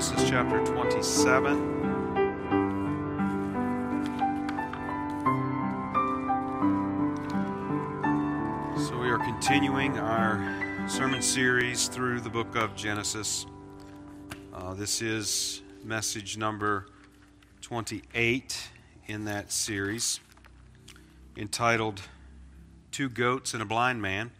Genesis chapter 27. So we are continuing our sermon series through the book of Genesis. This is message number 28 in that series, entitled Two Goats and a Blind Man.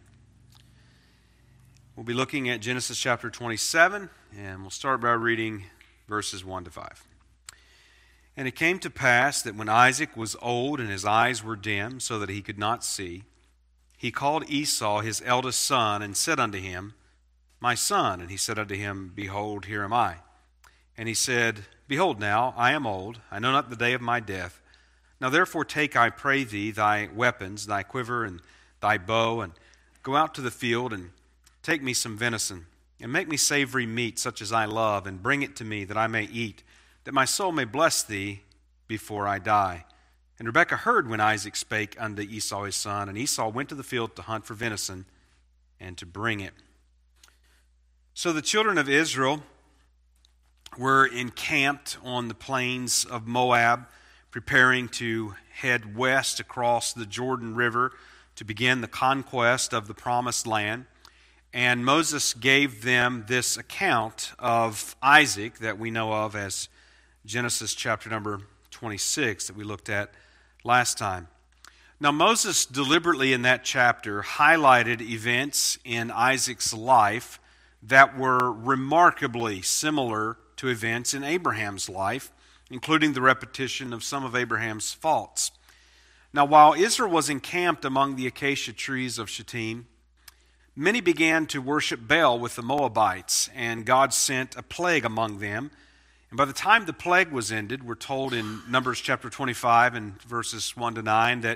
We'll be looking at Genesis chapter 27, and we'll start by reading verses 1 to 5. And it came to pass that when Isaac was old and his eyes were dim, so that he could not see, he called Esau his eldest son, and said unto him, My son. And he said unto him, Behold, here am I. And he said, Behold now, I am old, I know not the day of my death. Now therefore take, I pray thee, thy weapons, thy quiver and thy bow, and go out to the field, and take me some venison, and make me savory meat such as I love, and bring it to me, that I may eat, that my soul may bless thee before I die. And Rebekah heard when Isaac spake unto Esau his son, and Esau went to the field to hunt for venison, and to bring it. So the children of Israel were encamped on the plains of Moab, preparing to head west across the Jordan River to begin the conquest of the Promised Land. And Moses gave them this account of Isaac that we know of as Genesis chapter number 26 that we looked at last time. Now Moses deliberately in that chapter highlighted events in Isaac's life that were remarkably similar to events in Abraham's life, including the repetition of some of Abraham's faults. Now while Israel was encamped among the acacia trees of Shittim, many began to worship Baal with the Moabites, and God sent a plague among them. And by the time the plague was ended, we're told in Numbers chapter 25 and verses 1 to 9 that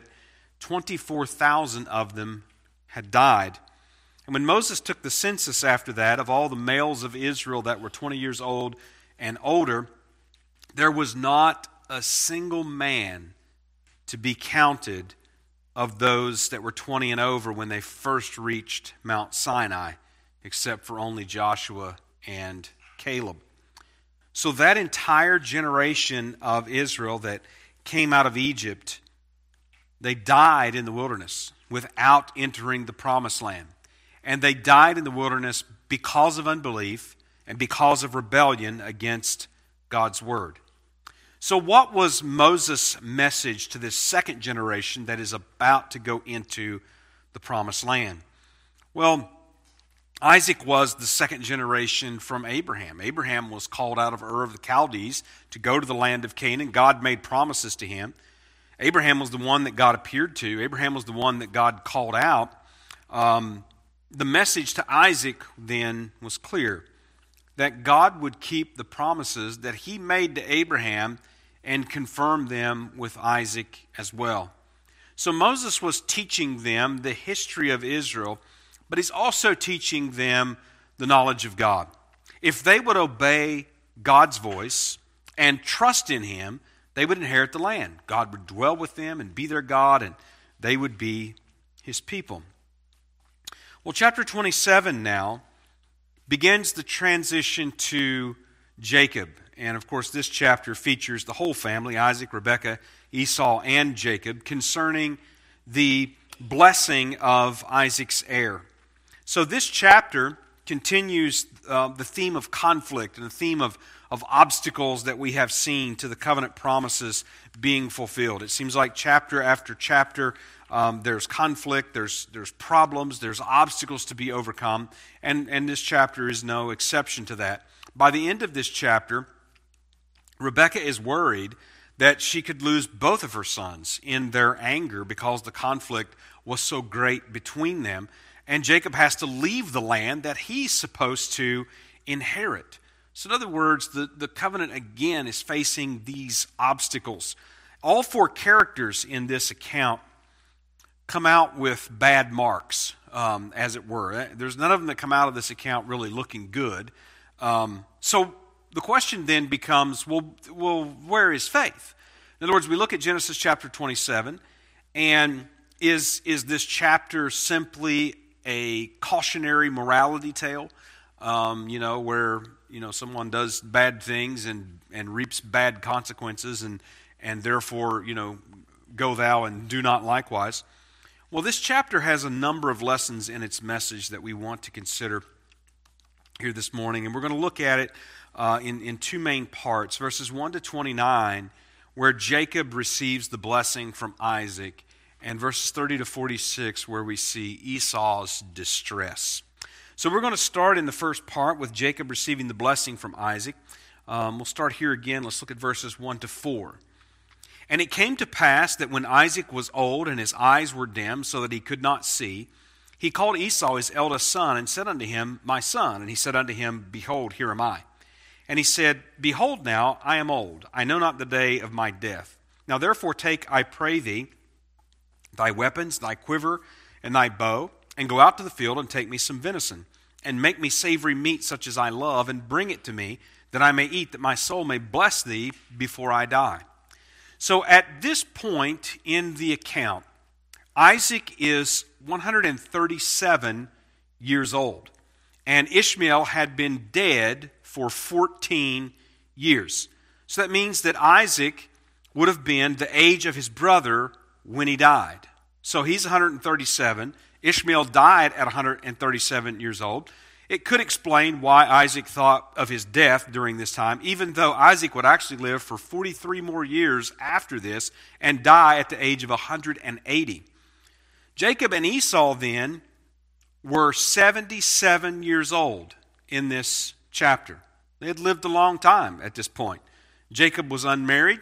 24,000 of them had died. And when Moses took the census after that of all the males of Israel that were 20 years old and older, there was not a single man to be counted of those that were 20 and over when they first reached Mount Sinai, except for only Joshua and Caleb. So that entire generation of Israel that came out of Egypt, they died in the wilderness without entering the Promised Land. And they died in the wilderness because of unbelief and because of rebellion against God's word. So what was Moses' message to this second generation that is about to go into the Promised Land? Well, Isaac was the second generation from Abraham. Abraham was called out of Ur of the Chaldees to go to the land of Canaan. God made promises to him. Abraham was the one that God appeared to. Abraham was the one that God called out. The message to Isaac then was clear, that God would keep the promises that he made to Abraham and confirm them with Isaac as well. So Moses was teaching them the history of Israel, but he's also teaching them the knowledge of God. If they would obey God's voice and trust in him, they would inherit the land. God would dwell with them and be their God, and they would be his people. Well, chapter 27 now begins the transition to Jacob. And of course, this chapter features the whole family, Isaac, Rebekah, Esau, and Jacob, concerning the blessing of Isaac's heir. So this chapter continues the theme of conflict and the theme of obstacles that we have seen to the covenant promises being fulfilled. It seems like chapter after chapter, there's conflict, there's problems, there's obstacles to be overcome, and this chapter is no exception to that. By the end of this chapter, Rebekah is worried that she could lose both of her sons in their anger because the conflict was so great between them, and Jacob has to leave the land that he's supposed to inherit. So in other words, the covenant again is facing these obstacles. All four characters in this account come out with bad marks, as it were. There's none of them that come out of this account really looking good. So the question then becomes, well, where is faith? In other words, we look at Genesis chapter 27, and is this chapter simply a cautionary morality tale where someone does bad things and reaps bad consequences, and therefore go thou and do not likewise. Well, this chapter has a number of lessons in its message that we want to consider here this morning, and we're going to look at it in two main parts, verses 1 to 29, where Jacob receives the blessing from Isaac, and verses 30 to 46, where we see Esau's distress. So we're going to start in the first part with Jacob receiving the blessing from Isaac. We'll start here again. Let's look at verses 1 to 4. And it came to pass that when Isaac was old and his eyes were dim, so that he could not see, he called Esau his eldest son and said unto him, My son. And he said unto him, Behold, here am I. And he said, Behold now, I am old. I know not the day of my death. Now therefore take, I pray thee, thy weapons, thy quiver, and thy bow, and go out to the field and take me some venison, and make me savory meat such as I love, and bring it to me, that I may eat, that my soul may bless thee before I die. So at this point in the account, Isaac is 137 years old, and Ishmael had been dead for 14 years. So that means that Isaac would have been the age of his brother when he died. So he's 137. Ishmael died at 137 years old. It could explain why Isaac thought of his death during this time, even though Isaac would actually live for 43 more years after this and die at the age of 180. Jacob and Esau then were 77 years old in this chapter. They had lived a long time at this point. Jacob was unmarried.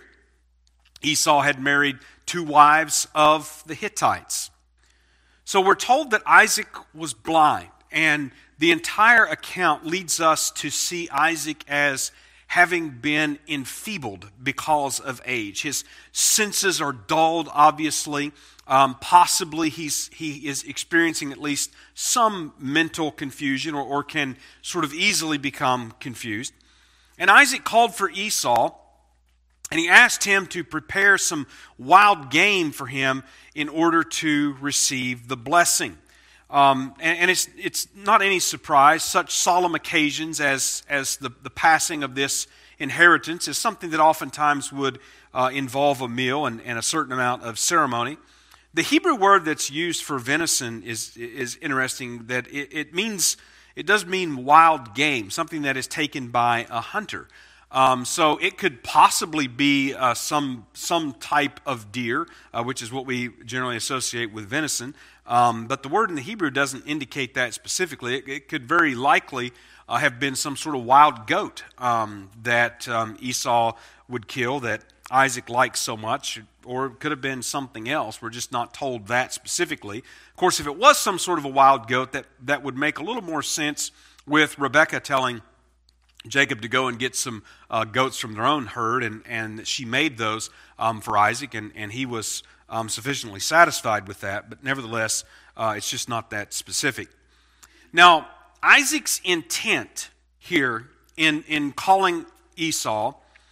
Esau had married two wives of the Hittites. So we're told that Isaac was blind, and the entire account leads us to see Isaac as having been enfeebled because of age. His senses are dulled, obviously. Possibly he is experiencing at least some mental confusion or can sort of easily become confused. And Isaac called for Esau, and he asked him to prepare some wild game for him in order to receive the blessing. And it's not any surprise, such solemn occasions as the passing of this inheritance is something that oftentimes would involve a meal and a certain amount of ceremony. The Hebrew word that's used for venison is interesting, that it does mean wild game, something that is taken by a hunter. So it could possibly be some type of deer, which is what we generally associate with venison. But the word in the Hebrew doesn't indicate that specifically. It could very likely have been some sort of wild goat that Esau would kill that Isaac liked so much, or it could have been something else. We're just not told that specifically. Of course, if it was some sort of a wild goat, that would make a little more sense with Rebekah telling Jacob to go and get some goats from their own herd, and she made those for Isaac, and he was sufficiently satisfied with that. But nevertheless, it's just not that specific. Now, Isaac's intent here in calling Esau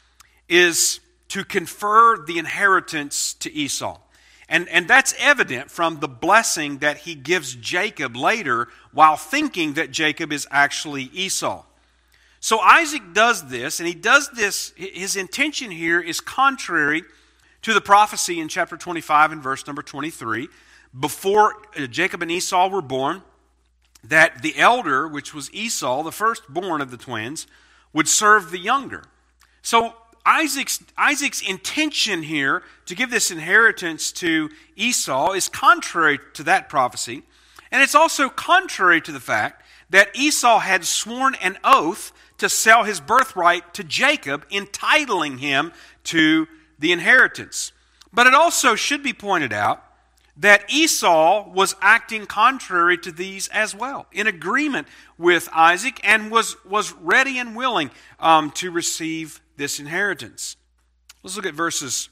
is to confer the inheritance to Esau. And that's evident from the blessing that he gives Jacob later while thinking that Jacob is actually Esau. So Isaac does this, and he does this, his intention here is contrary to the prophecy in chapter 25 and verse number 23. Before Jacob and Esau were born, that the elder, which was Esau, the firstborn of the twins, would serve the younger. So Isaac's intention here to give this inheritance to Esau is contrary to that prophecy, and it's also contrary to the fact that Esau had sworn an oath to sell his birthright to Jacob, entitling him to the inheritance. But it also should be pointed out that Esau was acting contrary to these as well, in agreement with Isaac, and was ready and willing to receive this inheritance. Let's look at verses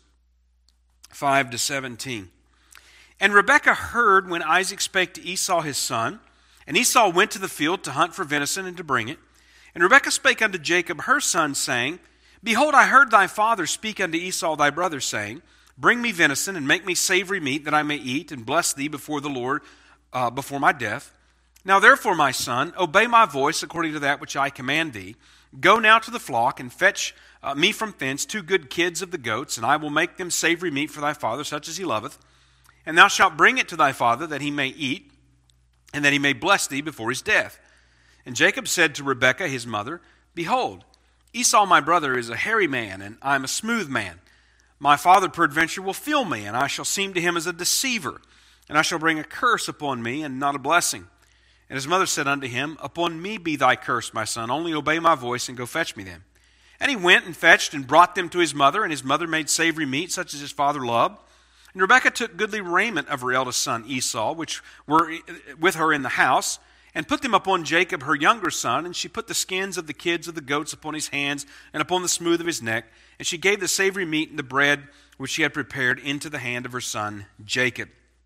5 to 17. And Rebekah heard when Isaac spake to Esau his son, and Esau went to the field to hunt for venison and to bring it. And Rebekah spake unto Jacob her son, saying, Behold, I heard thy father speak unto Esau thy brother, saying, Bring me venison, and make me savory meat, that I may eat, and bless thee before the Lord before my death. Now therefore, my son, obey my voice according to that which I command thee. Go now to the flock, and fetch me from thence 2 good kids of the goats, and I will make them savory meat for thy father, such as he loveth. And thou shalt bring it to thy father, that he may eat, and that he may bless thee before his death. And Jacob said to Rebekah his mother, Behold, Esau my brother is a hairy man, and I am a smooth man. My father peradventure will feel me, and I shall seem to him as a deceiver, and I shall bring a curse upon me, and not a blessing. And his mother said unto him, Upon me be thy curse, my son, only obey my voice, and go fetch me them. And he went and fetched, and brought them to his mother, and his mother made savory meat, such as his father loved. And Rebekah took goodly raiment of her eldest son Esau, which were with her in the house, and put them upon Jacob her younger son, and she put the skins of the kids of the goats upon his hands, and upon the smooth of his neck, and she gave the savory meat and the bread which she had prepared into the hand of her son Jacob.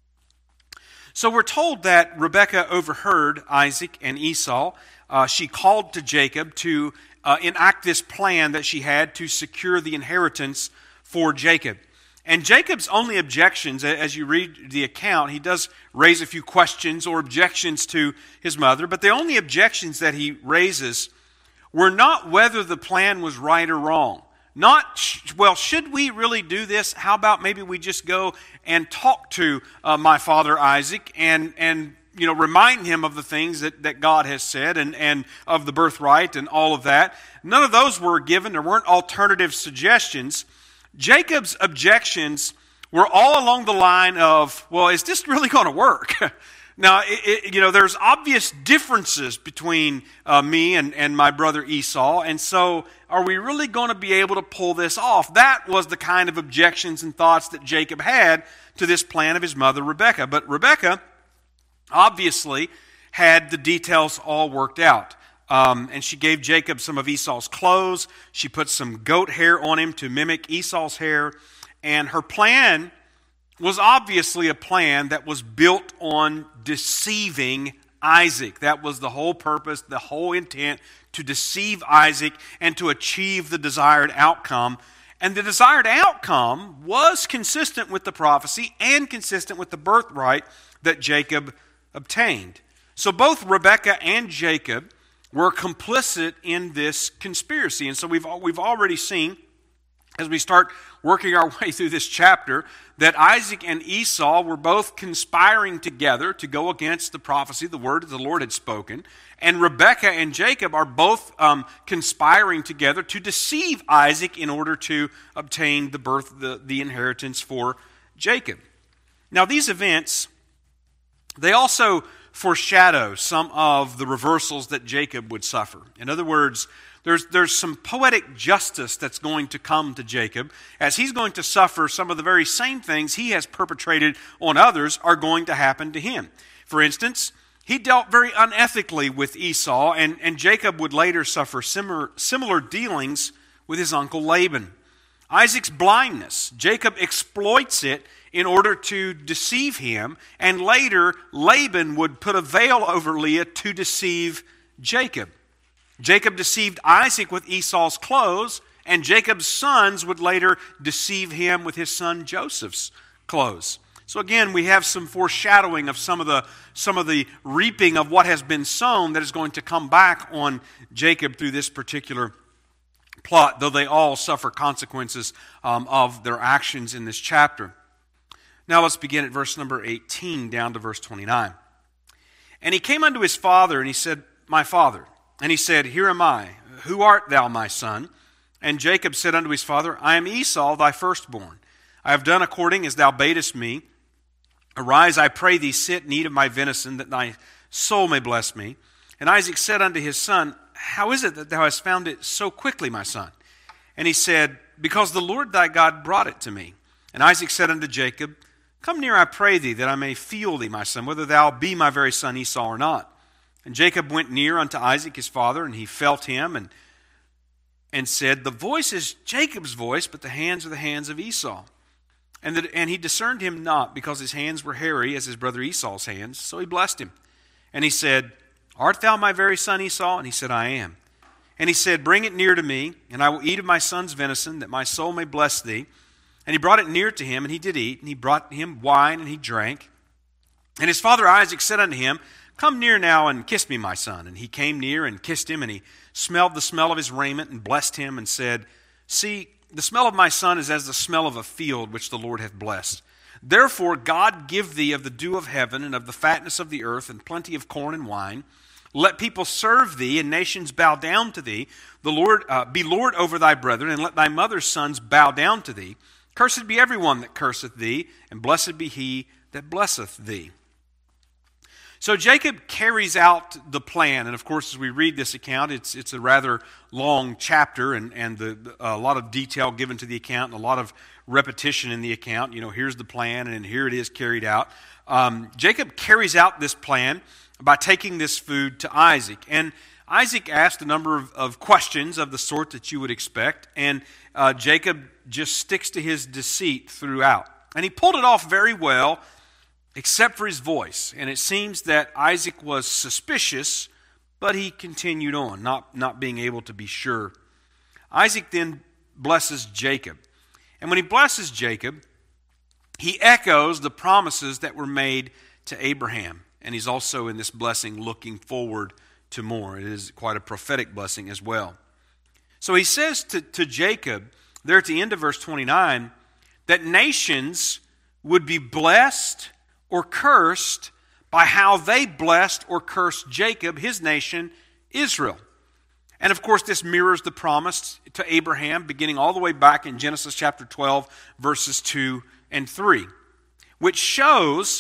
So we're told that Rebekah overheard Isaac and Esau. She called to Jacob to enact this plan that she had to secure the inheritance for Jacob. And Jacob's only objections, as you read the account, he does raise a few questions or objections to his mother, but the only objections that he raises were not whether the plan was right or wrong. Not, well, should we really do this? How about maybe we just go and talk to my father Isaac and remind him of the things that God has said and of the birthright and all of that. None of those were given. There weren't alternative suggestions. Jacob's objections were all along the line of, well, is this really going to work? Now, there's obvious differences between me and my brother Esau, and so are we really going to be able to pull this off? That was the kind of objections and thoughts that Jacob had to this plan of his mother Rebekah. But Rebekah obviously had the details all worked out. And she gave Jacob some of Esau's clothes. She put some goat hair on him to mimic Esau's hair. And her plan was obviously a plan that was built on deceiving Isaac. That was the whole purpose, the whole intent, to deceive Isaac and to achieve the desired outcome. And the desired outcome was consistent with the prophecy and consistent with the birthright that Jacob obtained. So both Rebekah and Jacob were complicit in this conspiracy. And so we've already seen, as we start working our way through this chapter, that Isaac and Esau were both conspiring together to go against the prophecy, the word that the Lord had spoken. And Rebekah and Jacob are both conspiring together to deceive Isaac in order to obtain the inheritance for Jacob. Now these events, they also foreshadow some of the reversals that Jacob would suffer. In other words, there's some poetic justice that's going to come to Jacob, as he's going to suffer some of the very same things he has perpetrated on others are going to happen to him. For instance, he dealt very unethically with Esau, and Jacob would later suffer similar dealings with his uncle Laban. Isaac's blindness, Jacob exploits it in order to deceive him, and later Laban would put a veil over Leah to deceive Jacob. Jacob deceived Isaac with Esau's clothes, and Jacob's sons would later deceive him with his son Joseph's clothes. So again, we have some foreshadowing of some of the reaping of what has been sown that is going to come back on Jacob through this particular plot, though they all suffer consequences of their actions in this chapter. Now let's begin at verse number 18 down to verse 29. And he came unto his father, and he said, My father. And he said, Here am I. Who art thou, my son? And Jacob said unto his father, I am Esau, thy firstborn. I have done according as thou badest me. Arise, I pray thee, sit and eat of my venison, that thy soul may bless me. And Isaac said unto his son, How is it that thou hast found it so quickly, my son? And he said, Because the Lord thy God brought it to me. And Isaac said unto Jacob, Come near, I pray thee, that I may feel thee, my son, whether thou be my very son Esau or not. And Jacob went near unto Isaac his father, and he felt him, and said, The voice is Jacob's voice, but the hands are the hands of Esau. And he discerned him not, because his hands were hairy as his brother Esau's hands. So he blessed him. And he said, Art thou my very son Esau? And he said, I am. And he said, Bring it near to me, and I will eat of my son's venison, that my soul may bless thee. And he brought it near to him, and he did eat. And he brought him wine, and he drank. And his father Isaac said unto him, Come near now and kiss me, my son. And he came near and kissed him, and he smelled the smell of his raiment and blessed him and said, See, the smell of my son is as the smell of a field which the Lord hath blessed. Therefore God give thee of the dew of heaven and of the fatness of the earth and plenty of corn and wine. Let people serve thee and nations bow down to thee. The Lord be Lord over thy brethren, and let thy mother's sons bow down to thee. Cursed be every one that curseth thee, and blessed be he that blesseth thee. So Jacob carries out the plan, and of course as we read this account, it's a rather long chapter and a lot of detail given to the account and a lot of repetition in the account. Here's the plan and here it is carried out. Jacob carries out this plan by taking this food to Isaac. And Isaac asked a number of questions of the sort that you would expect, and Jacob just sticks to his deceit throughout. And he pulled it off very well, except for his voice. And it seems that Isaac was suspicious, but he continued on, not being able to be sure. Isaac then blesses Jacob. And when he blesses Jacob, he echoes the promises that were made to Abraham. And he's also in this blessing looking forward to more. It is quite a prophetic blessing as well. So he says to Jacob, there at the end of verse 29, that nations would be blessed or cursed by how they blessed or cursed Jacob, his nation, Israel. And of course, this mirrors the promise to Abraham, beginning all the way back in Genesis chapter 12, verses 2 and 3, which shows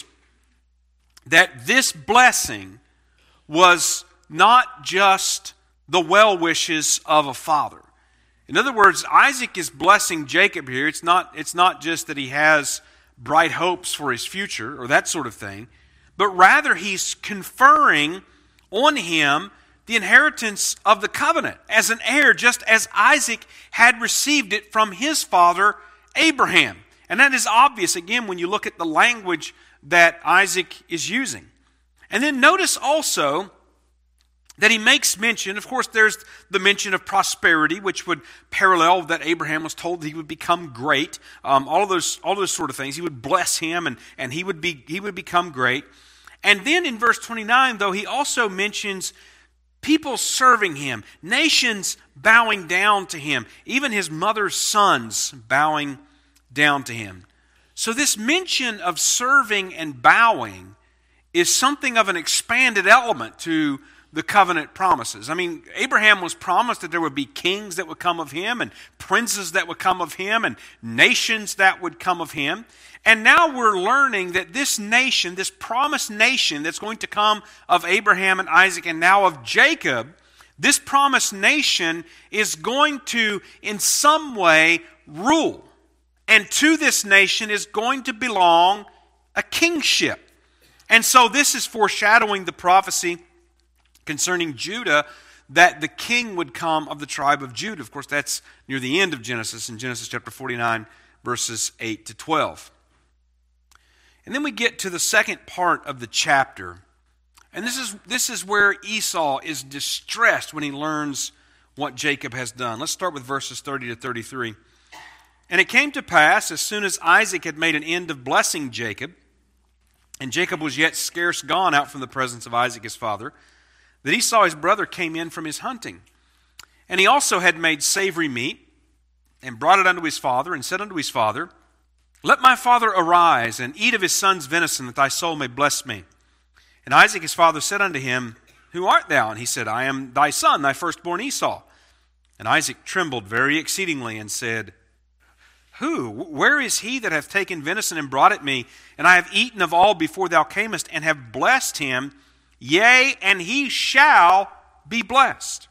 that this blessing was not just the well wishes of a father. In other words, Isaac is blessing Jacob here. It's not just that he has bright hopes for his future or that sort of thing, but rather he's conferring on him the inheritance of the covenant as an heir, just as Isaac had received it from his father Abraham. And that is obvious, again, when you look at the language that Isaac is using. And then notice also that he makes mention, of course there's the mention of prosperity, which would parallel that Abraham was told that he would become great. All of those sort of things. He would bless him and he would become great. And then in verse 29, though, he also mentions people serving him, nations bowing down to him, even his mother's sons bowing down to him. So this mention of serving and bowing is something of an expanded element to the covenant promises. I mean, Abraham was promised that there would be kings that would come of him and princes that would come of him and nations that would come of him. And now we're learning that this nation, this promised nation that's going to come of Abraham and Isaac and now of Jacob, this promised nation is going to in some way rule. And to this nation is going to belong a kingship. And so this is foreshadowing the prophecy concerning Judah, that the king would come of the tribe of Judah. Of course, that's near the end of Genesis, in Genesis chapter 49, verses 8 to 12. And then we get to the second part of the chapter. And this is where Esau is distressed when he learns what Jacob has done. Let's start with verses 30 to 33. And it came to pass, as soon as Isaac had made an end of blessing Jacob, and Jacob was yet scarce gone out from the presence of Isaac his father, that Esau his brother came in from his hunting. And he also had made savory meat, and brought it unto his father, and said unto his father, Let my father arise, and eat of his son's venison, that thy soul may bless me. And Isaac his father said unto him, Who art thou? And he said, I am thy son, thy firstborn Esau. And Isaac trembled very exceedingly, and said, Who? Where is he that hath taken venison and brought it me? And I have eaten of all before thou camest, and have blessed him. Yea, and he shall be blessed.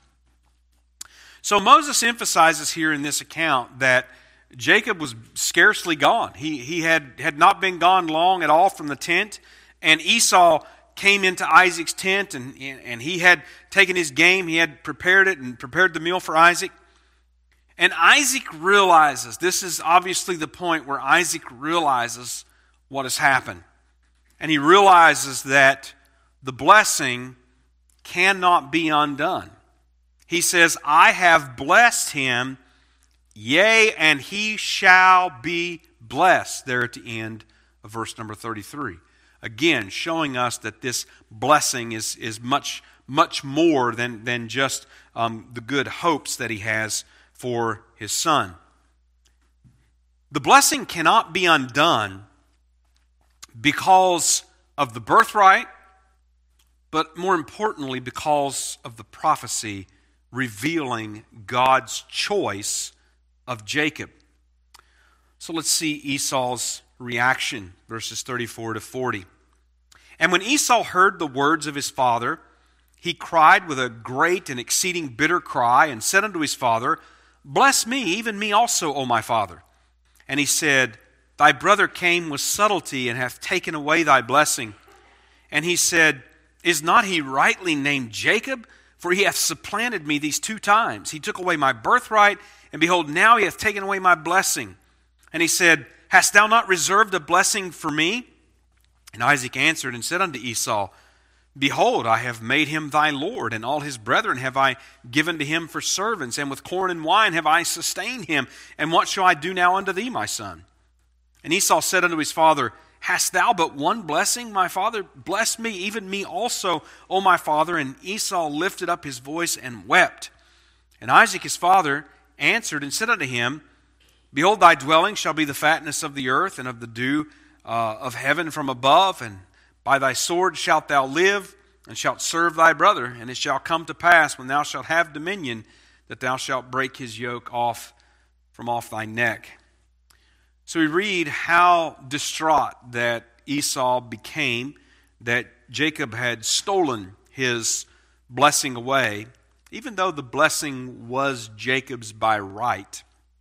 So Moses emphasizes here in this account that Jacob was scarcely gone. He had not been gone long at all from the tent, and Esau came into Isaac's tent, and he had taken his game, he had prepared it and prepared the meal for Isaac. And Isaac realizes, this is obviously the point where Isaac realizes what has happened. And he realizes that the blessing cannot be undone. He says, I have blessed him, yea, and he shall be blessed, there at the end of verse number 33. Again, showing us that this blessing is much more than just the good hopes that he has for his son. The blessing cannot be undone because of the birthright, but more importantly, because of the prophecy revealing God's choice of Jacob. So let's see Esau's reaction, verses 34 to 40. And when Esau heard the words of his father, he cried with a great and exceeding bitter cry, and said unto his father, Bless me, even me also, O my father. And he said, Thy brother came with subtlety, and hath taken away thy blessing. And he said, Is not he rightly named Jacob? For he hath supplanted me these 2 times. He took away my birthright, and behold, now he hath taken away my blessing. And he said, Hast thou not reserved a blessing for me? And Isaac answered and said unto Esau, Behold, I have made him thy lord, and all his brethren have I given to him for servants, and with corn and wine have I sustained him. And what shall I do now unto thee, my son? And Esau said unto his father, Hast thou but one blessing, my father? Bless me, even me also, O my father. And Esau lifted up his voice and wept. And Isaac his father answered and said unto him, Behold, thy dwelling shall be the fatness of the earth, and of the dew of heaven from above, and by thy sword shalt thou live, and shalt serve thy brother. And it shall come to pass, when thou shalt have dominion, that thou shalt break his yoke from off thy neck. So we read how distraught that Esau became, that Jacob had stolen his blessing away, even though the blessing was Jacob's by right.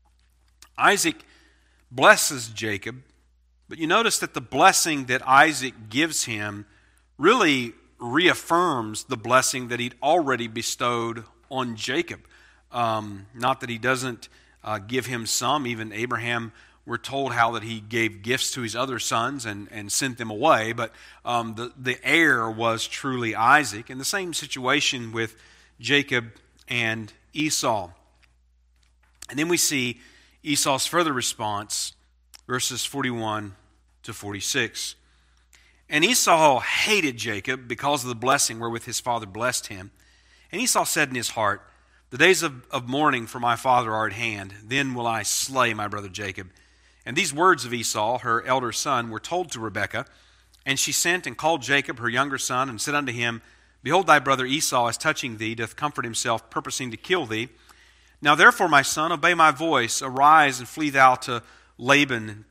Isaac blesses Jacob, but you notice that the blessing that Isaac gives him really reaffirms the blessing that he'd already bestowed on Jacob. Not that he doesn't give him some. Even Abraham, we're told how that he gave gifts to his other sons and sent them away, but the heir was truly Isaac. And the same situation with Jacob and Esau. And then we see Esau's further response, verses 41 to 46. And Esau hated Jacob because of the blessing wherewith his father blessed him. And Esau said in his heart, The days of mourning for my father are at hand. Then will I slay my brother Jacob. And these words of Esau, her elder son, were told to Rebekah. And she sent and called Jacob, her younger son, and said unto him, Behold, thy brother Esau is touching thee, doth comfort himself, purposing to kill thee. Now therefore, my son, obey my voice. Arise and flee thou to Laban,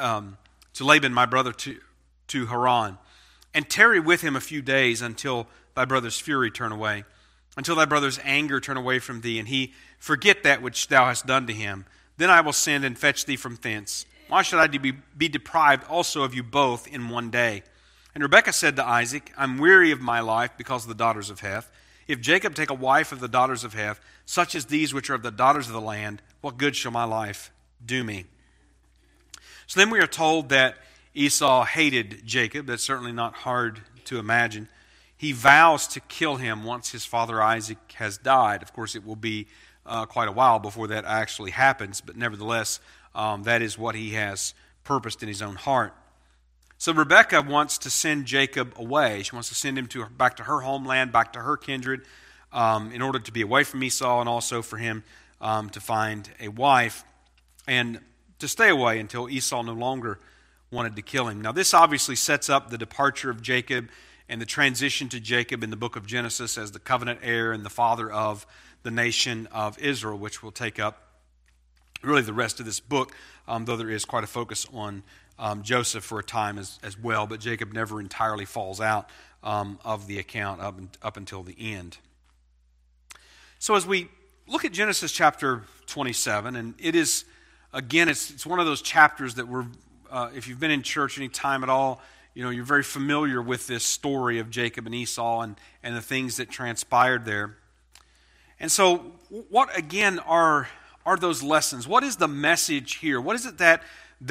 my brother, to Haran. And tarry with him a few days until thy brother's fury turn away, until thy brother's anger turn away from thee, and he forget that which thou hast done to him. Then I will send and fetch thee from thence. Why should I be deprived also of you both in one day? And Rebekah said to Isaac, I'm weary of my life because of the daughters of Heth. If Jacob take a wife of the daughters of Heth, such as these which are of the daughters of the land, what good shall my life do me? So then we are told that Esau hated Jacob. That's certainly not hard to imagine. He vows to kill him once his father Isaac has died. Of course, it will be quite a while before that actually happens, but nevertheless, that is what he has purposed in his own heart. So Rebekah wants to send Jacob away. She wants to send him back to her homeland, back to her kindred, in order to be away from Esau and also for him to find a wife and to stay away until Esau no longer wanted to kill him. Now this obviously sets up the departure of Jacob and the transition to Jacob in the book of Genesis as the covenant heir and the father of the nation of Israel, which will take up really the rest of this book, though there is quite a focus on Joseph for a time as well, but Jacob never entirely falls out of the account up until the end. So as we look at Genesis chapter 27, and it is, again, it's one of those chapters that if you've been in church any time at all, you're very familiar with this story of Jacob and Esau and the things that transpired there. And so what, again, are those lessons? What is the message here? What is it that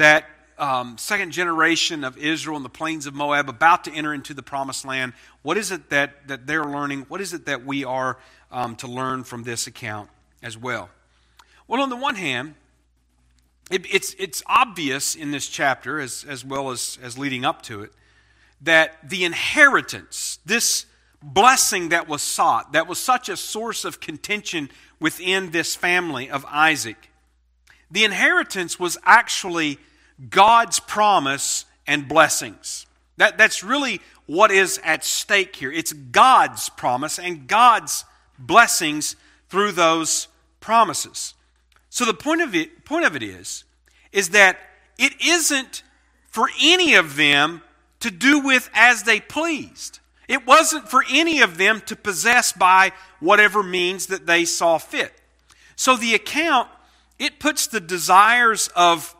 second generation of Israel in the plains of Moab about to enter into the promised land, what is it that they're learning? What is it that we are to learn from this account as well? Well, on the one hand, it's obvious in this chapter, as well as leading up to it, that the inheritance, this blessing that was sought, that was such a source of contention within this family of Isaac, the inheritance was actually God's promise and blessings. That's really what is at stake here. It's God's promise and God's blessings through those promises. So the point of it is that it isn't for any of them to do with as they pleased. It wasn't for any of them to possess by whatever means that they saw fit. So the account, it puts the desires of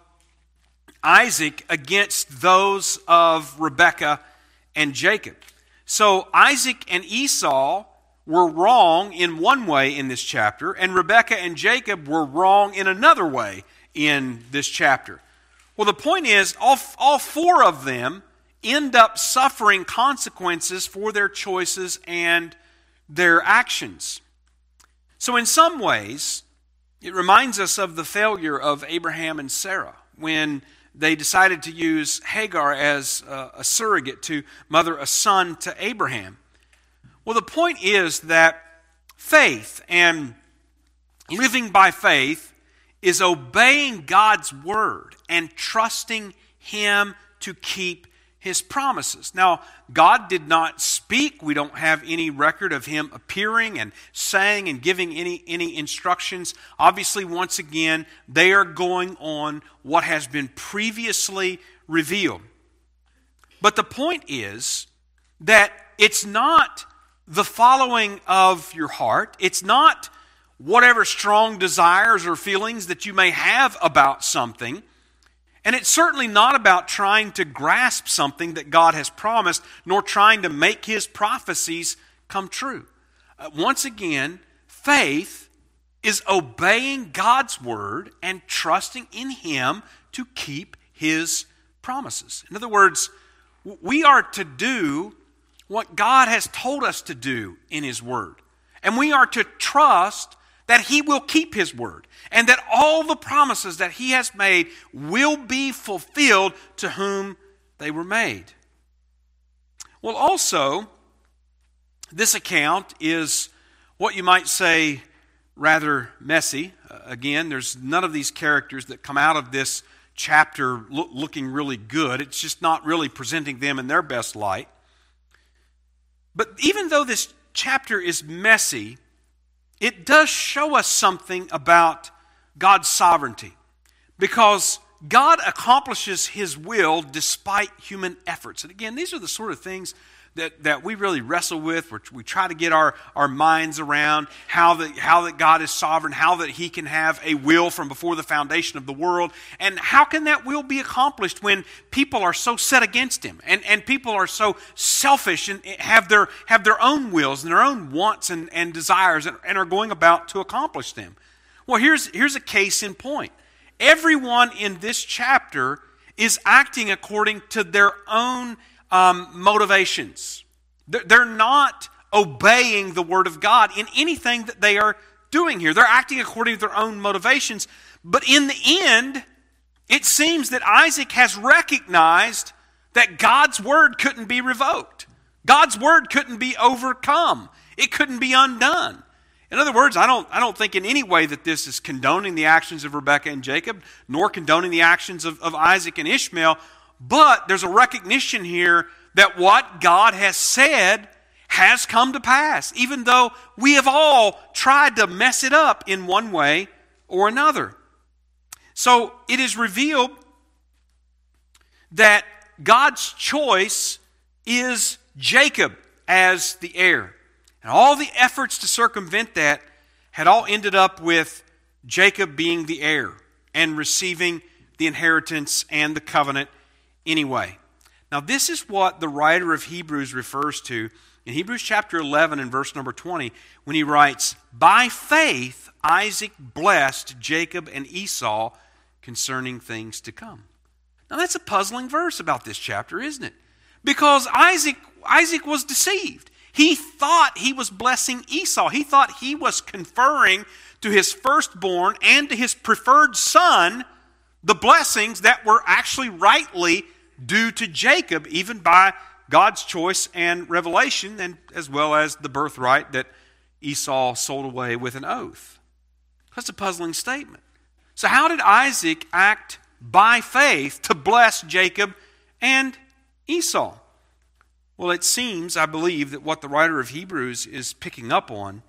Isaac against those of Rebekah and Jacob. So Isaac and Esau were wrong in one way in this chapter, and Rebekah and Jacob were wrong in another way in this chapter. Well, the point is, all four of them end up suffering consequences for their choices and their actions. So in some ways, it reminds us of the failure of Abraham and Sarah when they decided to use Hagar as a surrogate to mother a son to Abraham. Well, the point is that faith and living by faith is obeying God's word and trusting Him to keep His promises. Now, God did not speak. We don't have any record of Him appearing and saying and giving any instructions. Obviously, once again, they are going on what has been previously revealed. But the point is that it's not the following of your heart. It's not whatever strong desires or feelings that you may have about something. And it's certainly not about trying to grasp something that God has promised, nor trying to make His prophecies come true. Once again, faith is obeying God's word and trusting in Him to keep His promises. In other words, we are to do what God has told us to do in His word. And we are to trust that He will keep His word, and that all the promises that He has made will be fulfilled to whom they were made. Well, also, this account is what you might say rather messy. Again, there's none of these characters that come out of this chapter looking really good. It's just not really presenting them in their best light. But even though this chapter is messy, it does show us something about God's sovereignty, because God accomplishes His will despite human efforts. And again, these are the sort of things that we really wrestle with, which we try to get our minds around, how that God is sovereign, how that He can have a will from before the foundation of the world, and how can that will be accomplished when people are so set against Him, and people are so selfish and have their own wills and their own wants and desires and are going about to accomplish them. Well, here's a case in point. Everyone in this chapter is acting according to their own motivations. They're not obeying the Word of God in anything that they are doing here. They're acting according to their own motivations. But in the end, it seems that Isaac has recognized that God's Word couldn't be revoked. God's Word couldn't be overcome. It couldn't be undone. In other words, I don't think in any way that this is condoning the actions of Rebekah and Jacob, nor condoning the actions of Isaac and Ishmael. But there's a recognition here that what God has said has come to pass, even though we have all tried to mess it up in one way or another. So it is revealed that God's choice is Jacob as the heir. And all the efforts to circumvent that had all ended up with Jacob being the heir and receiving the inheritance and the covenant anyway. Now, this is what the writer of Hebrews refers to in Hebrews chapter 11 and verse number 20 when he writes, "By faith Isaac blessed Jacob and Esau concerning things to come." Now, that's a puzzling verse about this chapter, isn't it? Because Isaac was deceived. He thought he was blessing Esau. He thought he was conferring to his firstborn and to his preferred son the blessings that were actually rightly due to Jacob, even by God's choice and revelation, and as well as the birthright that Esau sold away with an oath. That's a puzzling statement. So how did Isaac act by faith to bless Jacob and Esau? Well, it seems, I believe, that what the writer of Hebrews is picking up on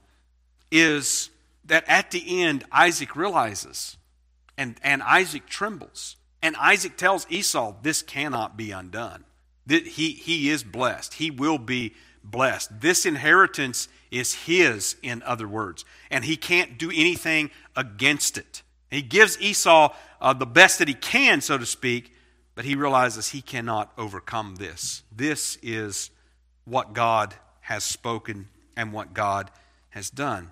is that at the end, Isaac realizes, and Isaac trembles, and Isaac tells Esau, this cannot be undone. He is blessed. He will be blessed. This inheritance is his, in other words, and he can't do anything against it. He gives Esau the best that he can, so to speak, but he realizes he cannot overcome this. This is what God has spoken and what God has done.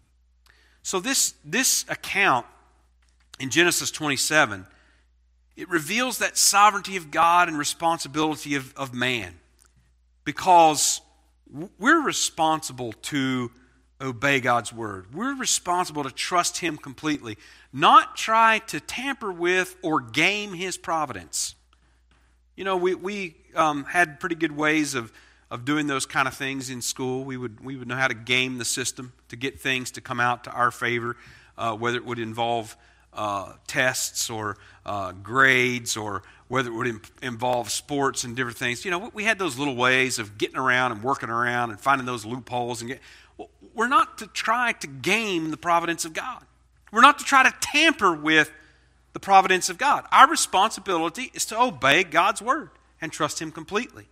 So this account in Genesis 27, it reveals that sovereignty of God and responsibility of man, because we're responsible to obey God's word. We're responsible to trust Him completely, not try to tamper with or game His providence. You know, we had pretty good ways of doing those kind of things in school. We would know how to game the system to get things to come out to our favor, whether it would involve tests or grades, or whether it would involve sports and different things. You know, we had those little ways of getting around and working around and finding those loopholes. We're not to try to game the providence of God. We're not to try to tamper with the providence of God. Our responsibility is to obey God's word and trust Him completely.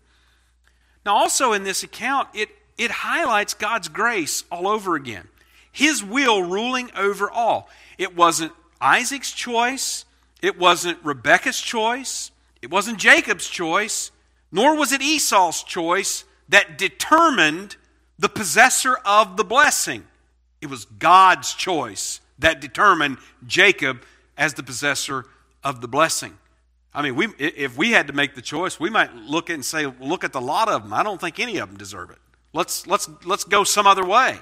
Now, also in this account, it highlights God's grace all over again. His will ruling over all. It wasn't Isaac's choice. It wasn't Rebekah's choice. It wasn't Jacob's choice. Nor was it Esau's choice that determined the possessor of the blessing. It was God's choice that determined Jacob as the possessor of the blessing. I mean, if we had to make the choice, we might look at and say, look at the lot of them. I don't think any of them deserve it. Let's go some other way.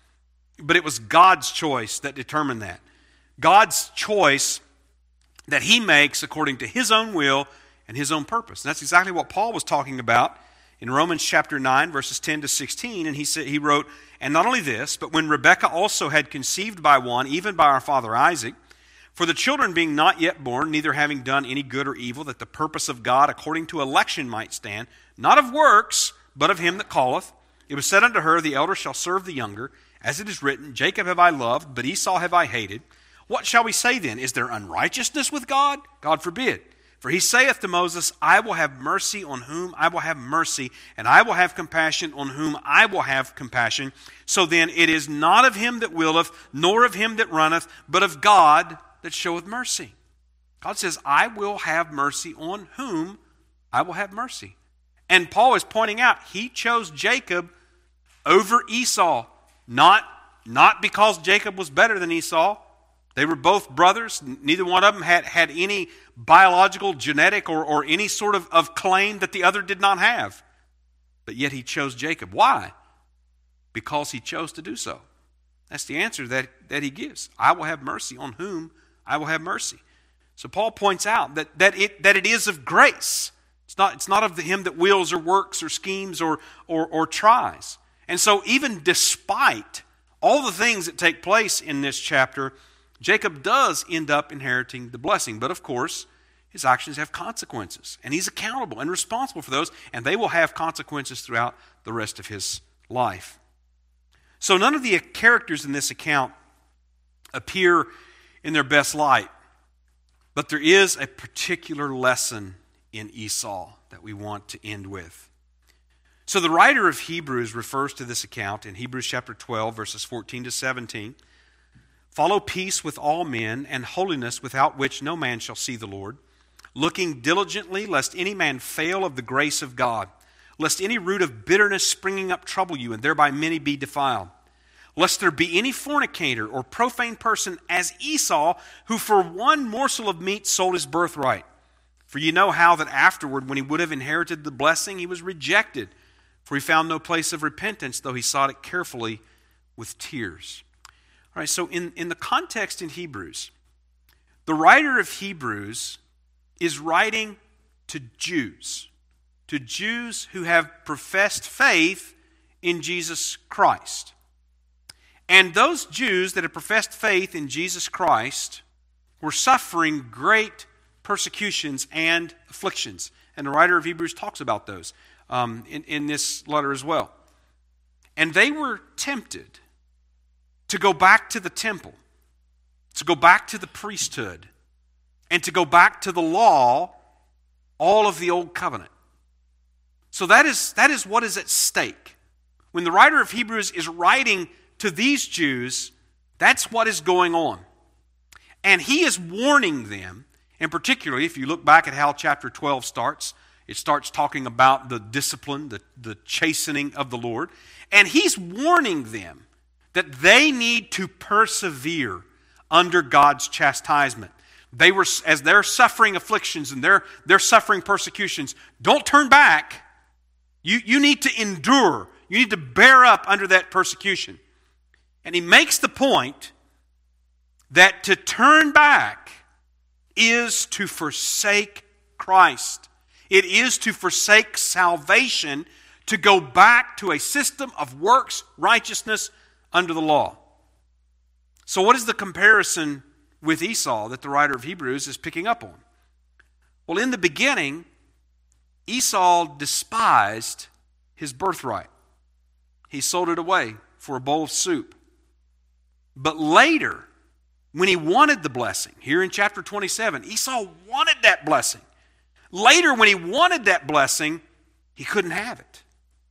But it was God's choice that determined that. God's choice that He makes according to His own will and His own purpose. And that's exactly what Paul was talking about in Romans chapter 9, verses 10 to 16. And he wrote, and not only this, but when Rebekah also had conceived by one, even by our father Isaac, for the children being not yet born, neither having done any good or evil, that the purpose of God according to election might stand, not of works, but of Him that calleth, it was said unto her, the elder shall serve the younger, as it is written, Jacob have I loved, but Esau have I hated. What shall we say then? Is there unrighteousness with God? God forbid. For He saith to Moses, I will have mercy on whom I will have mercy, and I will have compassion on whom I will have compassion. So then it is not of him that willeth, nor of him that runneth, but of God that showeth mercy. God says, I will have mercy on whom I will have mercy. And Paul is pointing out, He chose Jacob over Esau, not because Jacob was better than Esau. They were both brothers. Neither one of them had any biological, genetic, or any sort of claim that the other did not have. But yet He chose Jacob. Why? Because He chose to do so. That's the answer that He gives. I will have mercy on whom I will have mercy. So Paul points out that it is of grace. It's not of him that wills or works or schemes or tries. And so even despite all the things that take place in this chapter, Jacob does end up inheriting the blessing. But of course, his actions have consequences. And he's accountable and responsible for those. And they will have consequences throughout the rest of his life. So none of the characters in this account appear in their best light. But there is a particular lesson in Esau that we want to end with. So the writer of Hebrews refers to this account in Hebrews chapter 12, verses 14 to 17. Follow peace with all men and holiness, without which no man shall see the Lord, looking diligently lest any man fail of the grace of God, lest any root of bitterness springing up trouble you, and thereby many be defiled. Lest there be any fornicator or profane person as Esau, who for one morsel of meat sold his birthright. For you know how that afterward, when he would have inherited the blessing, he was rejected, for he found no place of repentance, though he sought it carefully with tears. All right, so in the context in Hebrews, the writer of Hebrews is writing to Jews to Jews who have professed faith in Jesus Christ. And those Jews that have professed faith in Jesus Christ were suffering great persecutions and afflictions. And the writer of Hebrews talks about those in this letter as well. And they were tempted to go back to the temple, to go back to the priesthood, and to go back to the law, all of the old covenant. So that is what is at stake. When the writer of Hebrews is writing to these Jews, that's what is going on. And he is warning them, and particularly if you look back at how chapter 12 starts, it starts talking about the discipline, the chastening of the Lord. And he's warning them that they need to persevere under God's chastisement. They were, as they're suffering afflictions and they're suffering persecutions, don't turn back. You need to endure. You need to bear up under that persecution. And he makes the point that to turn back is to forsake Christ. It is to forsake salvation, to go back to a system of works righteousness under the law. So what is the comparison with Esau that the writer of Hebrews is picking up on? Well, in the beginning, Esau despised his birthright. He sold it away for a bowl of soup. But later, when he wanted the blessing, here in chapter 27, Esau wanted that blessing. Later, when he wanted that blessing, he couldn't have it.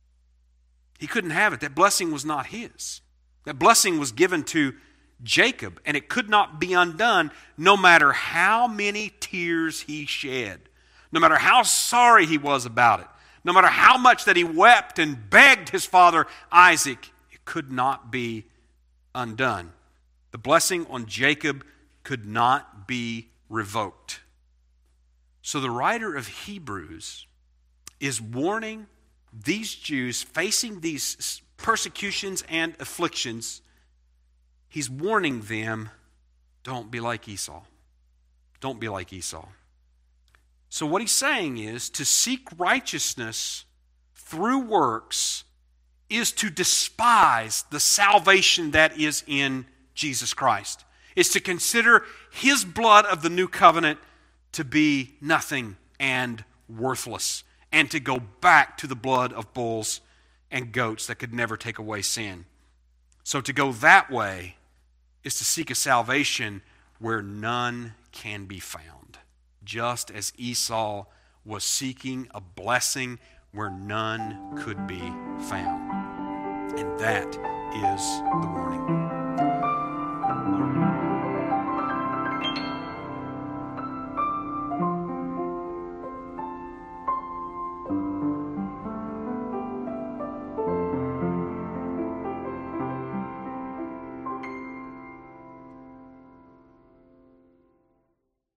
He couldn't have it. That blessing was not his. That blessing was given to Jacob, and it could not be undone no matter how many tears he shed, no matter how sorry he was about it, no matter how much that he wept and begged his father Isaac, it could not be undone. The blessing on Jacob could not be revoked. So the writer of Hebrews is warning these Jews facing these persecutions and afflictions. He's warning them, don't be like Esau. Don't be like Esau. So what he's saying is to seek righteousness through works is to despise the salvation that is in Jesus Christ. It's to consider his blood of the new covenant to be nothing and worthless, and to go back to the blood of bulls and goats that could never take away sin. So to go that way is to seek a salvation where none can be found, just as Esau was seeking a blessing where none could be found. And that is the warning.